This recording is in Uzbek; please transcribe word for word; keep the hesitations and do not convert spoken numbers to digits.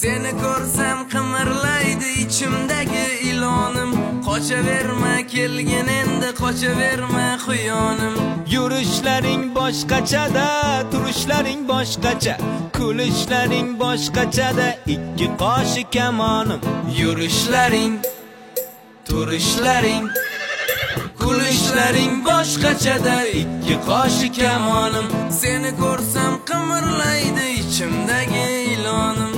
Seni ko'rsam qimirlaydi ichimdagi ilonim. Qochaverma kelgin endi, qochaverma quyonim. Yurishlaring boshqachada, turishlaring boshqacha, kulishlaring boshqachada, ikki qoshi kamonim. Yurishlaring, turishlaring, kulishlaring boshqachada, ikki qoshi kamonim. Seni ko'rsam qimirlaydi ichimdagi ilonim.